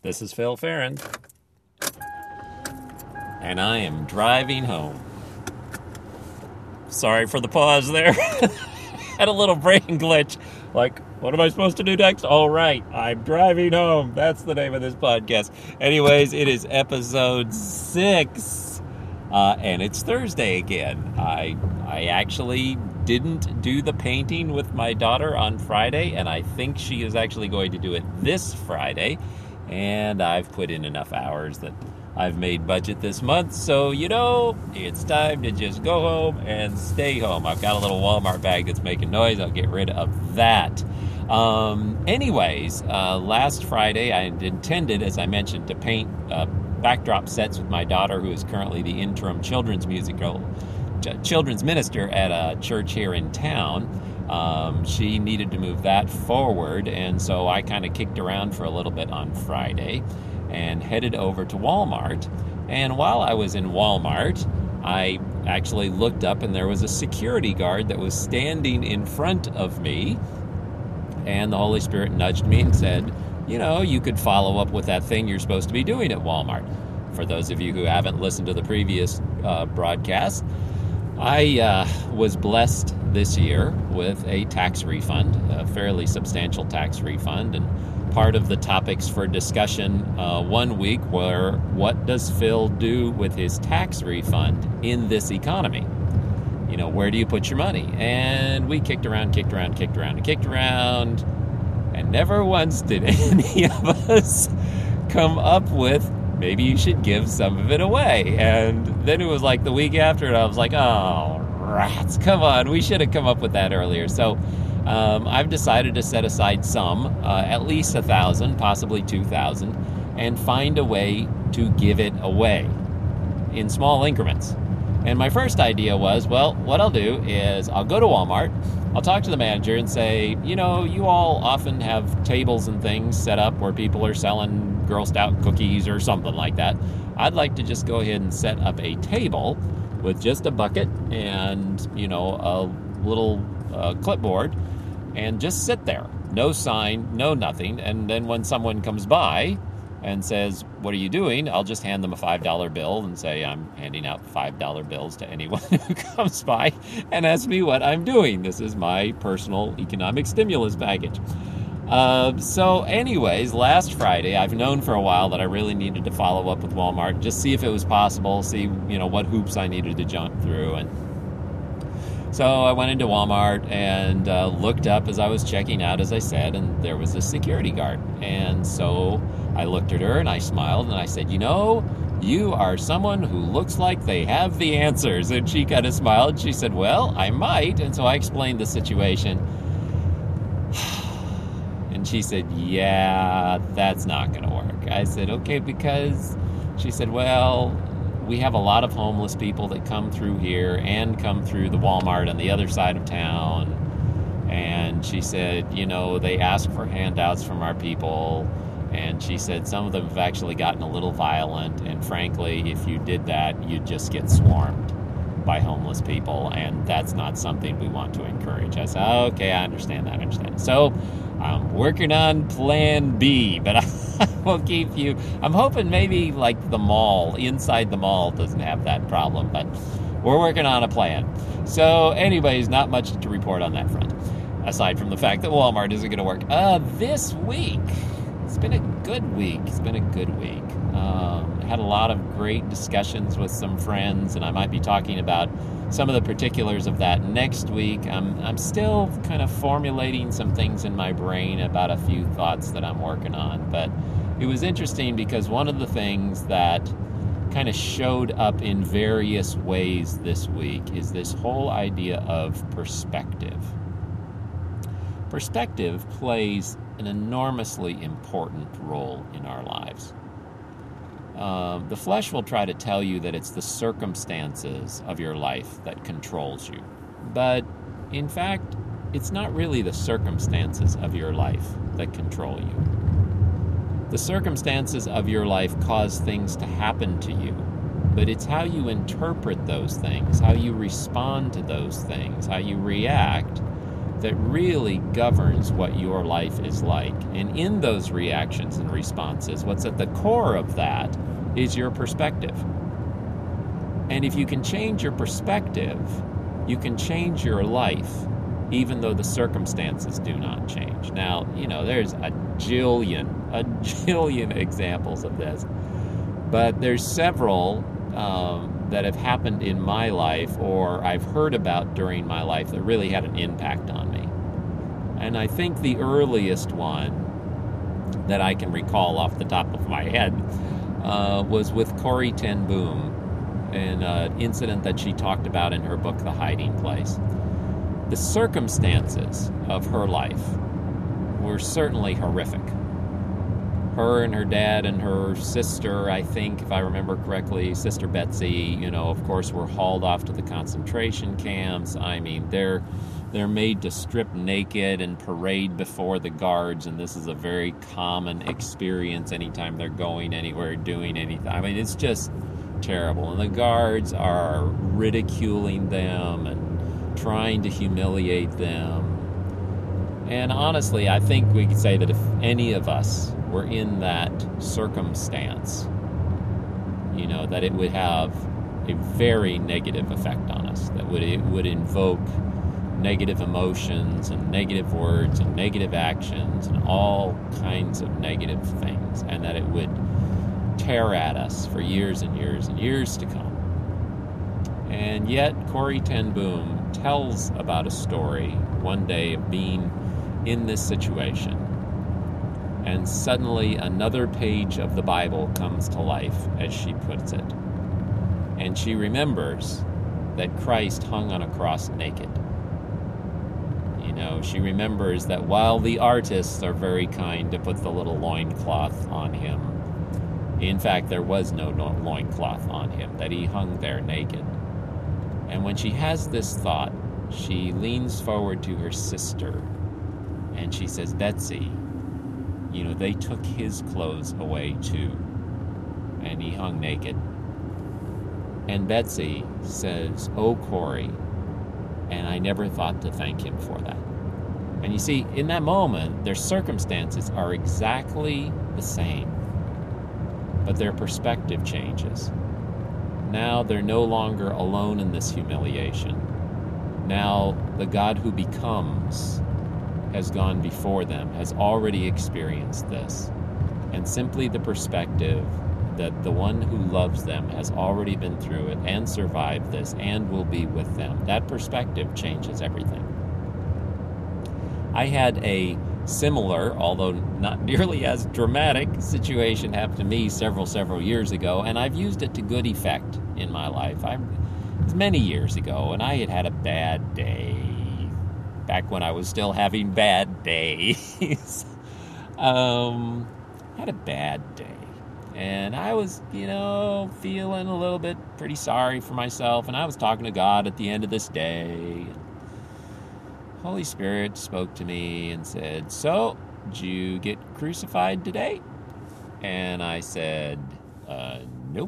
This is Phil Farron, and I am driving home. Sorry for the pause there. Had a little brain glitch. Like, what am I supposed to do next? All right, I'm driving home. That's the name of this podcast. Anyways, it is episode 6, and it's Thursday again. I actually didn't do the painting with my daughter on Friday, and I think she is actually going to do it this Friday. And I've put in enough hours that I've made budget this month. So, it's time to just go home and stay home. I've got a little Walmart bag that's making noise. I'll get rid of that. Last Friday, I intended, as I mentioned, to paint backdrop sets with my daughter, who is currently the interim children's minister at a church here in town. She needed to move that forward, and so I kind of kicked around for a little bit on Friday and headed over to Walmart. And while I was in Walmart, I actually looked up, and there was a security guard that was standing in front of me, and the Holy Spirit nudged me and said, you could follow up with that thing you're supposed to be doing at Walmart. For those of you who haven't listened to the previous broadcast, I was blessed this year with a tax refund, a fairly substantial tax refund, and part of the topics for discussion one week were, what does Phil do with his tax refund in this economy? Where do you put your money? And we kicked around, and never once did any of us come up with, maybe you should give some of it away. And then it was like the week after, and I was like, oh, rats, come on, we should have come up with that earlier. So I've decided to set aside some, at least 1,000, possibly 2,000, and find a way to give it away in small increments. And my first idea was, what I'll do is I'll go to Walmart, I'll talk to the manager and say, you all often have tables and things set up where people are selling Girl Scout cookies or something like that. I'd like to just go ahead and set up a table with just a bucket and, a little clipboard, and just sit there. No sign, no nothing. And then when someone comes by and says, what are you doing? I'll just hand them a $5 bill and say, I'm handing out $5 bills to anyone who comes by and asks me what I'm doing. This is my personal economic stimulus package. So anyways, last Friday, I've known for a while that I really needed to follow up with Walmart, just see if it was possible, see, what hoops I needed to jump through. And so I went into Walmart and looked up as I was checking out, as I said, and there was a security guard. And so I looked at her and I smiled and I said, you are someone who looks like they have the answers. And she kind of smiled. She said, well, I might. And so I explained the situation. And she said, yeah, that's not going to work. I said, okay, because she said, well, we have a lot of homeless people that come through here and come through the Walmart on the other side of town. And she said, they ask for handouts from our people. And she said some of them have actually gotten a little violent. And frankly, if you did that, you'd just get swarmed by homeless people. And that's not something we want to encourage. I said, okay, I understand that. So I'm working on plan B, but I will keep you. I'm hoping maybe like the mall, inside the mall doesn't have that problem, but we're working on a plan. So anyways, not much to report on that front, aside from the fact that Walmart isn't going to work. This week, it's been a good week. Had a lot of great discussions with some friends, and I might be talking about some of the particulars of that next week. I'm still kind of formulating some things in my brain about a few thoughts that I'm working on, but it was interesting because one of the things that kind of showed up in various ways this week is this whole idea of perspective. Perspective plays an enormously important role in our lives. The flesh will try to tell you that it's the circumstances of your life that controls you. But in fact, it's not really the circumstances of your life that control you. The circumstances of your life cause things to happen to you, but it's how you interpret those things, how you respond to those things, how you react that really governs what your life is like. And in those reactions and responses, what's at the core of that is your perspective. And if you can change your perspective, you can change your life, even though the circumstances do not change. Now, there's a jillion examples of this, but there's several that have happened in my life or I've heard about during my life that really had an impact on me. And I think the earliest one that I can recall off the top of my head was with Corrie ten Boom, an incident that she talked about in her book, The Hiding Place. The circumstances of her life were certainly horrific. Her and her dad and her sister, I think, if I remember correctly, Sister Betsy, of course, were hauled off to the concentration camps. I mean, they're made to strip naked and parade before the guards, and this is a very common experience anytime they're going anywhere, doing anything. I mean, it's just terrible. And the guards are ridiculing them and trying to humiliate them. And honestly, I think we could say that if any of us were in that circumstance, that it would have a very negative effect on us, that it would invoke negative emotions and negative words and negative actions and all kinds of negative things, and that it would tear at us for years and years and years to come. And yet, Corrie ten Boom tells about a story one day of being in this situation, and suddenly another page of the Bible comes to life, as she puts it. And she remembers that Christ hung on a cross naked. She remembers that while the artists are very kind to put the little loincloth on him, in fact, there was no loincloth on him, that he hung there naked. And when she has this thought, she leans forward to her sister and she says, Betsy, they took his clothes away too, and he hung naked. And Betsy says, oh, Corrie, and I never thought to thank him for that. And you see, in that moment, their circumstances are exactly the same, but their perspective changes. Now they're no longer alone in this humiliation. Now the God who becomes has gone before them, has already experienced this. And simply the perspective that the one who loves them has already been through it and survived this and will be with them. That perspective changes everything. I had a similar, although not nearly as dramatic, situation happen to me several years ago, and I've used it to good effect in my life. It's many years ago, and I had a bad day, back when I was still having bad days. Had a bad day, and I was, feeling a little bit pretty sorry for myself, and I was talking to God at the end of this day. Holy Spirit spoke to me and said, so, did you get crucified today? And I said, nope.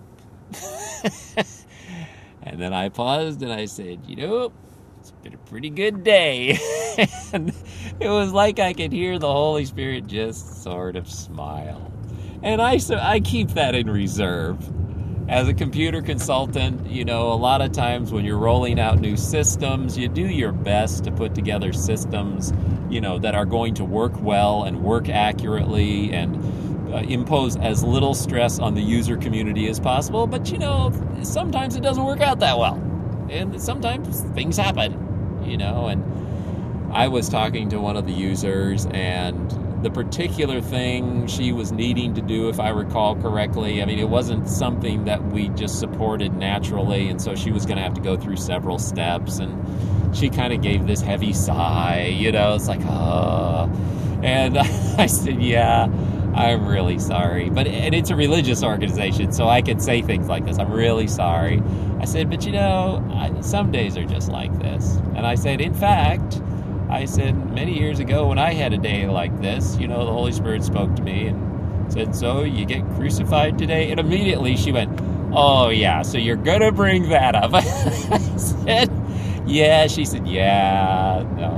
And then I paused and I said, it's been a pretty good day. And it was like I could hear the Holy Spirit just sort of smile. And I keep that in reserve. As a computer consultant, a lot of times when you're rolling out new systems, you do your best to put together systems, that are going to work well and work accurately and impose as little stress on the user community as possible. But, sometimes it doesn't work out that well. And sometimes things happen, and I was talking to one of the users, and the particular thing she was needing to do, if I recall correctly, it wasn't something that we just supported naturally, and so she was going to have to go through several steps, and she kind of gave this heavy sigh, it's like, oh. And I said, yeah, I'm really sorry. And it's a religious organization, so I could say things like this. I'm really sorry. I said, but some days are just like this. And I said, in fact, many years ago when I had a day like this, the Holy Spirit spoke to me and said, so you get crucified today? And immediately she went, oh yeah, so you're going to bring that up. I said, yeah. She said, yeah, no.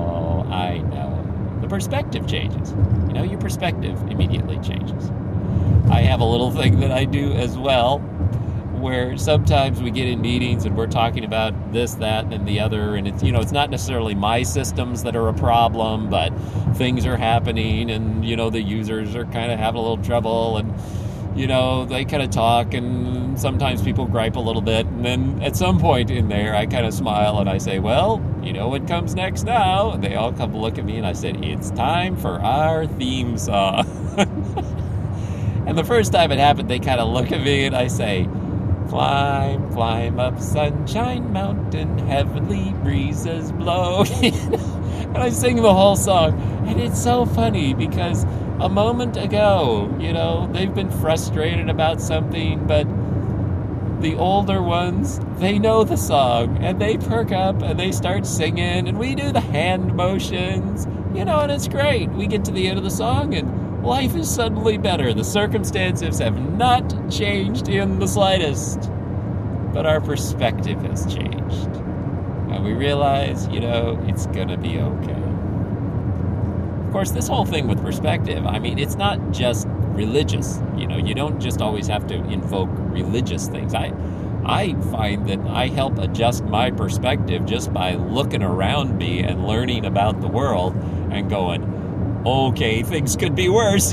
I know. The perspective changes. Your perspective immediately changes. I have a little thing that I do as well, where sometimes we get in meetings and we're talking about this, that, and the other, and it's not necessarily my systems that are a problem, but things are happening, and the users are kind of having a little trouble, and they kind of talk, and sometimes people gripe a little bit, and then at some point in there I kind of smile and I say, well, what comes next now? And they all come look at me and I said, it's time for our theme song. And the first time it happened, they kind of look at me and I say, climb, climb up Sunshine Mountain, heavenly breezes blow. And I sing the whole song. And it's so funny because a moment ago, they've been frustrated about something, but the older ones, they know the song, and they perk up, and they start singing, and we do the hand motions, and it's great. We get to the end of the song, and life is suddenly better. The circumstances have not changed in the slightest, but our perspective has changed. And we realize, it's going to be okay. Of course, this whole thing with perspective, it's not just religious. You don't just always have to invoke religious things. I find that I help adjust my perspective just by looking around me and learning about the world and going, okay, things could be worse,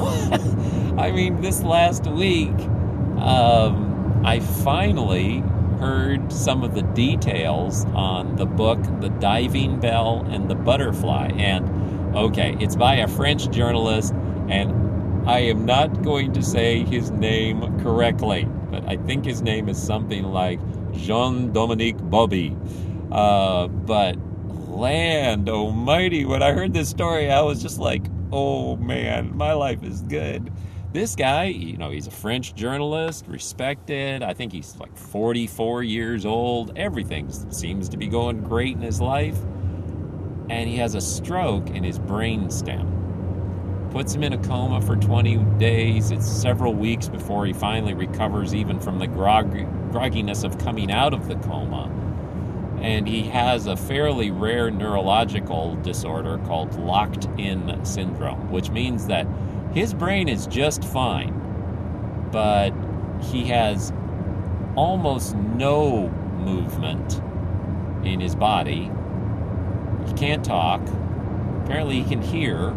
This last week, I finally heard some of the details on the book, The Diving Bell and the Butterfly. And, okay, it's by a French journalist, and I am not going to say his name correctly, but I think his name is something like Jean-Dominique Bauby. But land almighty, when I heard this story, I was just like, oh man, my life is good. This guy, he's a French journalist, respected. I think he's like 44 years old. Everything seems to be going great in his life. And he has a stroke in his brainstem. Puts him in a coma for 20 days. It's several weeks before he finally recovers even from the grogginess of coming out of the coma. And he has a fairly rare neurological disorder called locked-in syndrome, which means that his brain is just fine, but he has almost no movement in his body. He can't talk. Apparently he can hear.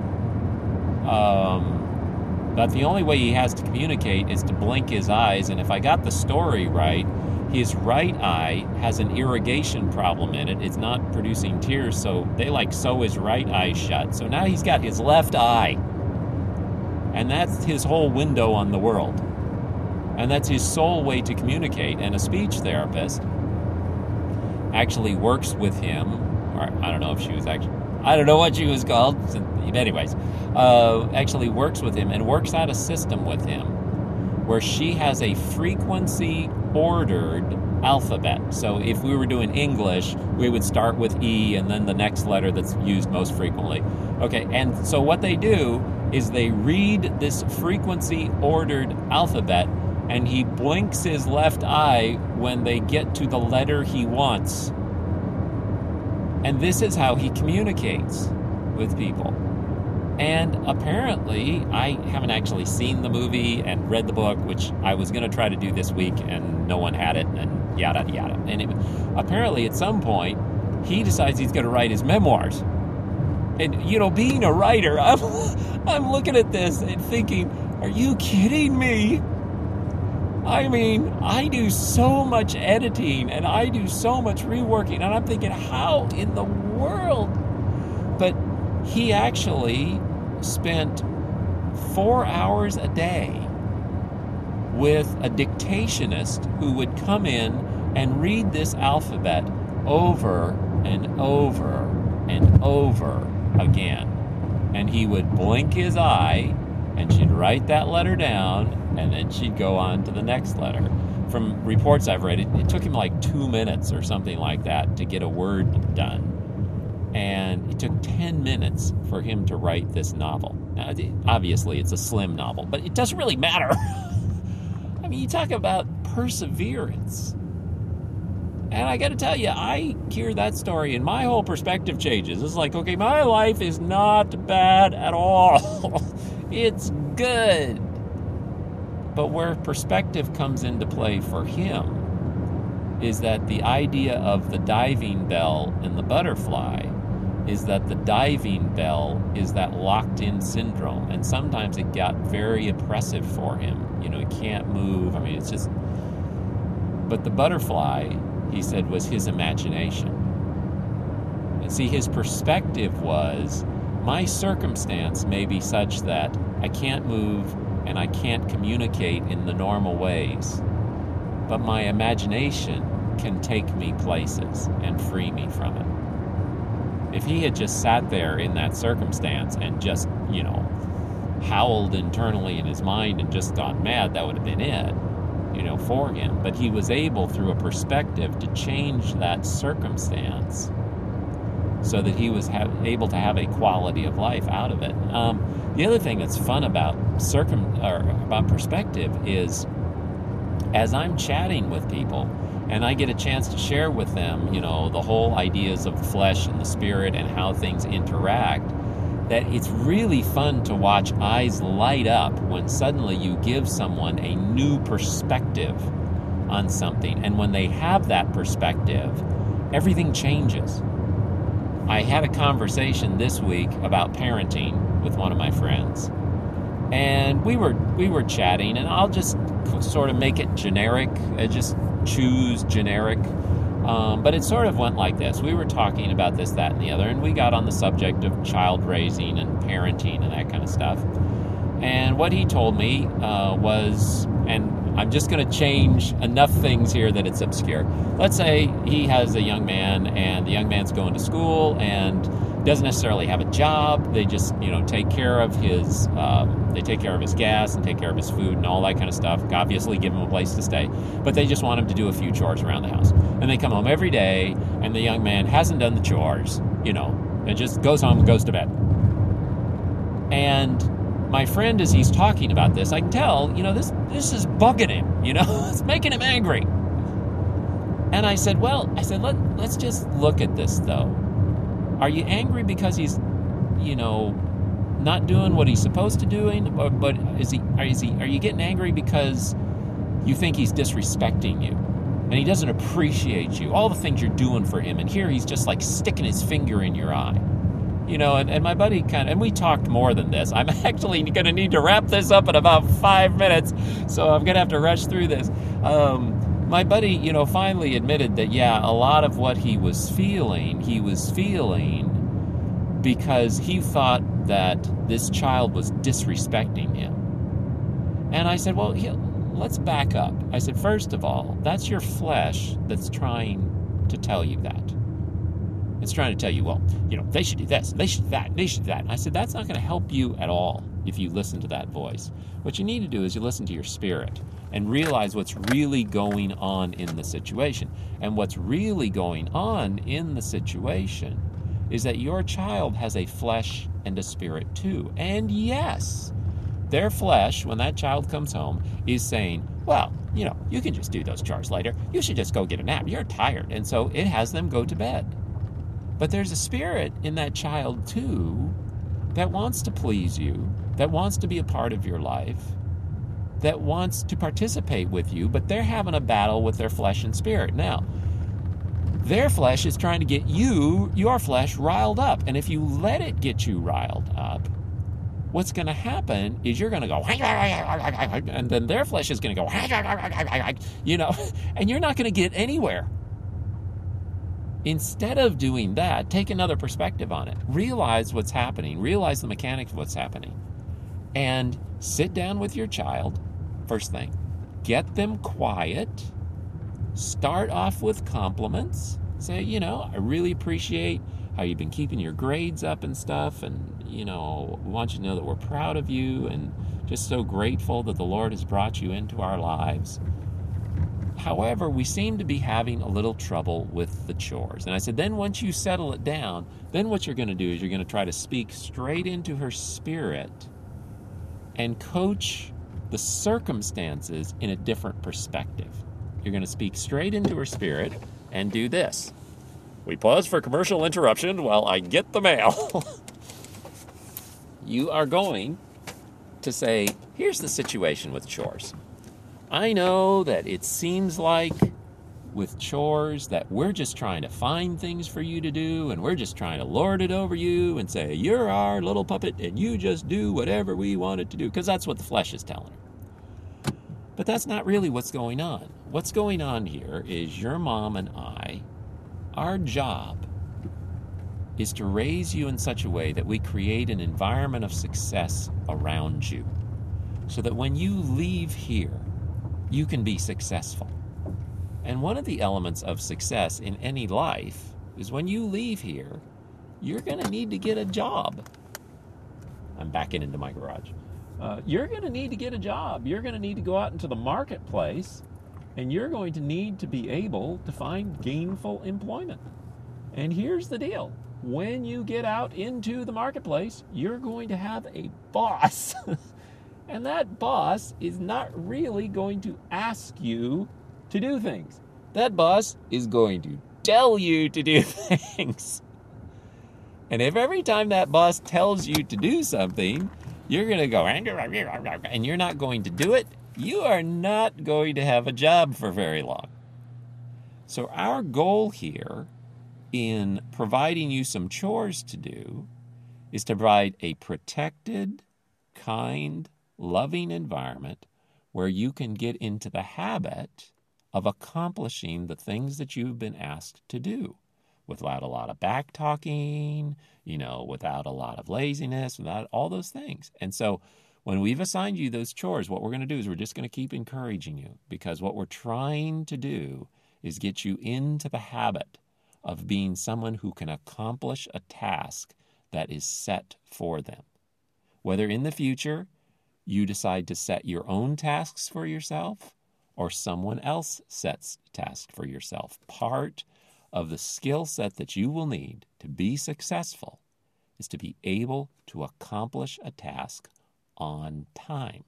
But the only way he has to communicate is to blink his eyes. And if I got the story right, his right eye has an irrigation problem in it. It's not producing tears, so they sew his right eye shut. So now he's got his left eye. And that's his whole window on the world. And that's his sole way to communicate. And a speech therapist actually works with him, or I don't know if she was actually, I don't know what she was called. Anyways, actually works with him and works out a system with him where she has a frequency-ordered alphabet. So if we were doing English, we would start with E and then the next letter that's used most frequently. Okay, and so what they do is they read this frequency-ordered alphabet, and he blinks his left eye when they get to the letter he wants. And this is how he communicates with people. And apparently, I haven't actually seen the movie and read the book, which I was going to try to do this week, and no one had it, and yada, yada. And apparently, at some point, he decides he's going to write his memoirs. And, being a writer, I'm looking at this and thinking, are you kidding me? I do so much editing, and I do so much reworking, and I'm thinking, how in the world? But he actually spent 4 hours a day with a dictationist who would come in and read this alphabet over and over and over again. And he would blink his eye, and she'd write that letter down, and then she'd go on to the next letter. From reports I've read, it took him 2 minutes or something like that to get a word done. And it took 10 minutes for him to write this novel. Now, obviously, it's a slim novel, but it doesn't really matter. You talk about perseverance. And I got to tell you, I hear that story and my whole perspective changes. It's like, okay, my life is not bad at all. It's good. But where perspective comes into play for him is that the idea of the diving bell and the butterfly is that the diving bell is that locked-in syndrome. And sometimes it got very oppressive for him. You know, he can't move. I mean, it's just... But the butterfly, he said, was his imagination. And see, his perspective was, my circumstance may be such that I can't move and I can't communicate in the normal ways, but my imagination can take me places and free me from it. If he had just sat there in that circumstance and just, you know, howled internally in his mind and just gone mad, that would have been it, you know, for him. But he was able, through a perspective, to change that circumstance so that he was able to have a quality of life out of it. The other thing that's fun about perspective is, as I'm chatting with people and I get a chance to share with them, you know, the whole ideas of the flesh and the spirit and how things interact, that it's really fun to watch eyes light up when suddenly you give someone a new perspective on something. And when they have that perspective, everything changes. I had a conversation this week about parenting with one of my friends. And we were chatting, and I'll just sort of make it generic. I just choose generic. But it sort of went like this. We were talking about this, that, and the other, and we got on the subject of child raising and parenting and that kind of stuff. And what he told me was, and I'm just going to change enough things here that it's obscure. Let's say he has a young man, and the young man's going to school and doesn't necessarily have a job. They just, you know, take care of his gas and take care of his food and all that kind of stuff. Obviously give him a place to stay, but they just want him to do a few chores around the house. And they come home every day, and the young man hasn't done the chores, you know, and just goes home and goes to bed. And my friend, as he's talking about this, I can tell, you know, this is bugging him, you know, it's making him angry. And I said, let's just look at this, though. Are you angry because he's, you know, not doing what he's supposed to doing? But are you getting angry because you think he's disrespecting you and he doesn't appreciate you, all the things you're doing for him, and here he's just like sticking his finger in your eye? You know, and my buddy and we talked more than this. I'm actually going to need to wrap this up in about 5 minutes, so I'm going to have to rush through this. My buddy, you know, finally admitted that, yeah, a lot of what he was feeling because he thought that this child was disrespecting him. And I said, well, let's back up. I said, first of all, that's your flesh that's trying to tell you that. It's trying to tell you, well, you know, they should do this, they should do that, they should do that. And I said, that's not going to help you at all if you listen to that voice. What you need to do is you listen to your spirit and realize what's really going on in the situation. And what's really going on in the situation is that your child has a flesh and a spirit too. And yes, their flesh, when that child comes home, is saying, well, you know, you can just do those chores later. You should just go get a nap. You're tired. And so it has them go to bed. But there's a spirit in that child too that wants to please you, that wants to be a part of your life, that wants to participate with you, but they're having a battle with their flesh and spirit. Now, their flesh is trying to get your flesh, riled up. And if you let it get you riled up, what's going to happen is you're going to go, and then their flesh is going to go, you know, and you're not going to get anywhere. Instead of doing that, take another perspective on it. Realize what's happening. Realize the mechanics of what's happening. And sit down with your child, first thing. Get them quiet. Start off with compliments. Say, you know, I really appreciate how you've been keeping your grades up and stuff. And, you know, we want you to know that we're proud of you and just so grateful that the Lord has brought you into our lives. However, we seem to be having a little trouble with the chores. And I said, then once you settle it down, then what you're going to do is you're going to try to speak straight into her spirit and coach the circumstances in a different perspective. You're going to speak straight into her spirit and do this. We pause for commercial interruption while I get the mail. You are going to say, here's the situation with chores. I know that it seems like with chores that we're just trying to find things for you to do, and we're just trying to lord it over you and say, you're our little puppet and you just do whatever we want it to do, because that's what the flesh is telling her. But that's not really what's going on. What's going on here is your mom and I, our job is to raise you in such a way that we create an environment of success around you, so that when you leave here, you can be successful. And one of the elements of success in any life is when you leave here, you're going to need to get a job. I'm backing into my garage. You're going to need to get a job. You're going to need to go out into the marketplace, and you're going to need to be able to find gainful employment. And here's the deal. When you get out into the marketplace, you're going to have a boss. And that boss is not really going to ask you to do things. That boss is going to tell you to do things. And if every time that boss tells you to do something, you're going to go, and you're not going to do it, you are not going to have a job for very long. So our goal here in providing you some chores to do is to provide a protected, kind, loving environment where you can get into the habit of accomplishing the things that you've been asked to do without a lot of back talking, without a lot of laziness, without all those things. And so when we've assigned you those chores, what we're going to do is we're just going to keep encouraging you, because what we're trying to do is get you into the habit of being someone who can accomplish a task that is set for them. Whether in the future you decide to set your own tasks for yourself or someone else sets tasks for yourself, part of the skill set that you will need to be successful is to be able to accomplish a task on time.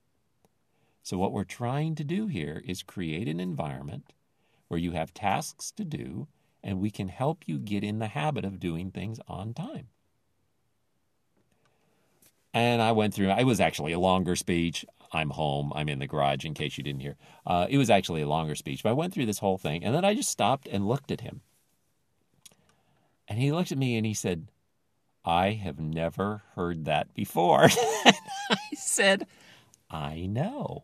So what we're trying to do here is create an environment where you have tasks to do, and we can help you get in the habit of doing things on time. And I went through, it was actually a longer speech. I'm home. I'm in the garage, in case you didn't hear. It was actually a longer speech, but I went through this whole thing, and then I just stopped and looked at him. And he looked at me and he said, I have never heard that before. I said, I know.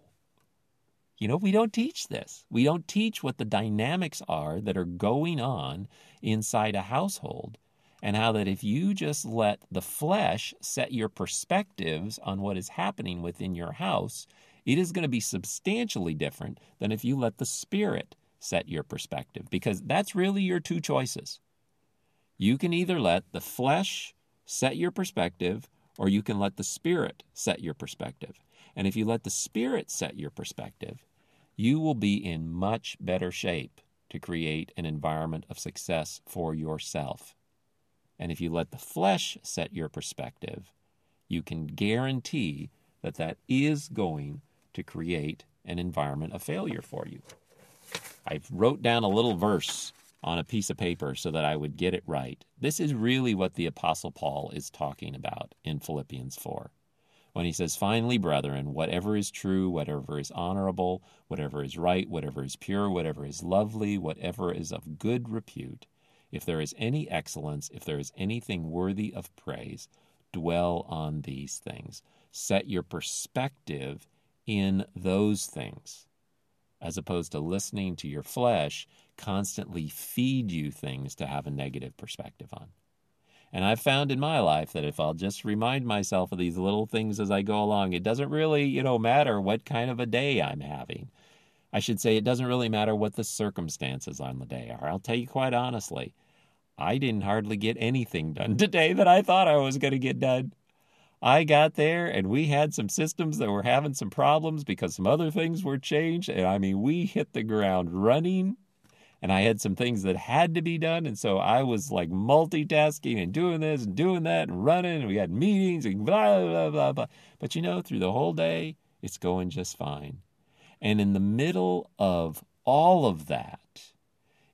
We don't teach this. We don't teach what the dynamics are that are going on inside a household, and how that if you just let the flesh set your perspectives on what is happening within your house, it is going to be substantially different than if you let the Spirit set your perspective, because that's really your two choices. You can either let the flesh set your perspective, or you can let the Spirit set your perspective. And if you let the Spirit set your perspective, you will be in much better shape to create an environment of success for yourself. And if you let the flesh set your perspective, you can guarantee that that is going to create an environment of failure for you. I wrote down a little verse on a piece of paper so that I would get it right. This is really what the Apostle Paul is talking about in Philippians 4. When he says, finally, brethren, whatever is true, whatever is honorable, whatever is right, whatever is pure, whatever is lovely, whatever is of good repute, if there is any excellence, if there is anything worthy of praise, dwell on these things. Set your perspective in those things, as opposed to listening to your flesh constantly feed you things to have a negative perspective on. And I've found in my life that if I'll just remind myself of these little things as I go along, it doesn't really, matter what kind of a day I'm having. I should say it doesn't really matter what the circumstances on the day are. I'll tell you quite honestly, I didn't hardly get anything done today that I thought I was going to get done. I got there and we had some systems that were having some problems because some other things were changed. And we hit the ground running. And I had some things that had to be done. And so I was like multitasking and doing this and doing that and running. And we had meetings and blah, blah, blah, blah. But through the whole day, it's going just fine. And in the middle of all of that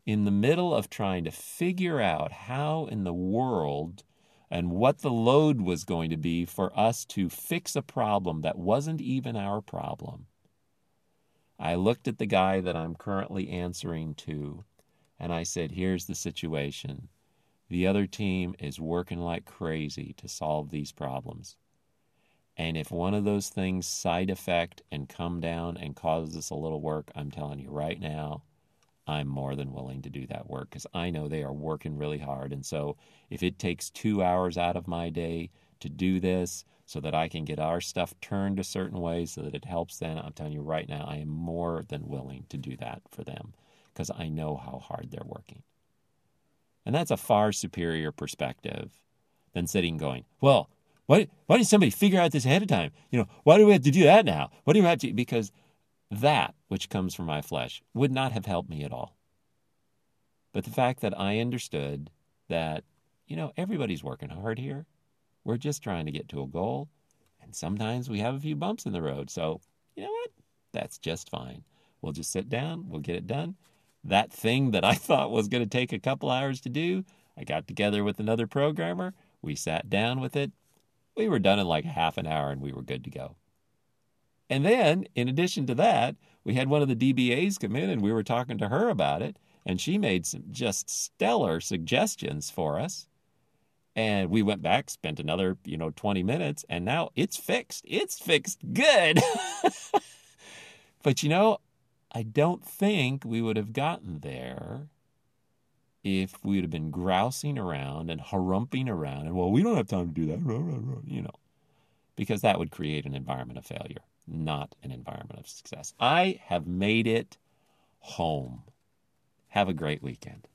in the middle of trying to figure out how in the world and what the load was going to be for us to fix a problem that wasn't even our problem, I looked at the guy that I'm currently answering to, and I said, here's the situation. The other team is working like crazy to solve these problems. And if one of those things side effect and come down and cause us a little work, I'm telling you right now, I'm more than willing to do that work because I know they are working really hard. And so if it takes 2 hours out of my day to do this so that I can get our stuff turned a certain way so that it helps them, I'm telling you right now, I am more than willing to do that for them because I know how hard they're working. And that's a far superior perspective than sitting going, well, why didn't somebody figure out this ahead of time? Why do we have to do that now? What do we have to? Because that which comes from my flesh would not have helped me at all. But the fact that I understood that, everybody's working hard here. We're just trying to get to a goal. And sometimes we have a few bumps in the road. So, you know what? That's just fine. We'll just sit down. We'll get it done. That thing that I thought was going to take a couple hours to do, I got together with another programmer. We sat down with it. We were done in like half an hour and we were good to go. And then, in addition to that, we had one of the DBAs come in and we were talking to her about it. And she made some just stellar suggestions for us. And we went back, spent another, 20 minutes, and now it's fixed. It's fixed good. But, I don't think we would have gotten there if we would have been grousing around and harumping around. And, well, we don't have time to do that, because that would create an environment of failure, not an environment of success. I have made it home. Have a great weekend.